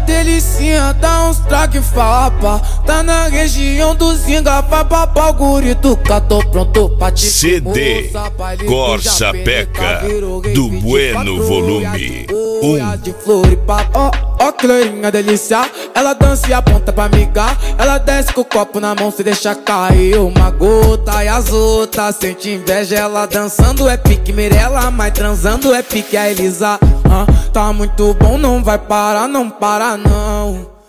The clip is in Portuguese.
delicinha, dá uns traque fapa. Tá na região do Zinga, vai papar o guri do cá. Tô pronto pra te CD Corsa Peca do Bueno Volume 1. de Floripa, ó que loirinha delícia. Ela dança e aponta pra migar. Ela desce com o copo na mão, se deixa cair uma gota. E as outras sente inveja. Ela dançando é pique Mirella, mas transando é pique a Elisa. Tá muito bom, não vai parar, não para não.